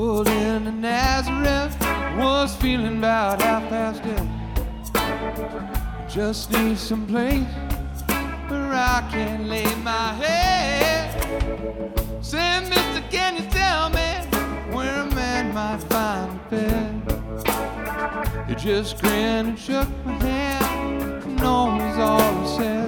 pulled into Nazareth, was feeling about half past dead. Just need some place where I can lay my head. Say, mister, can you tell me where a man might find a bed? He just grinned and shook my hand, and always all he said.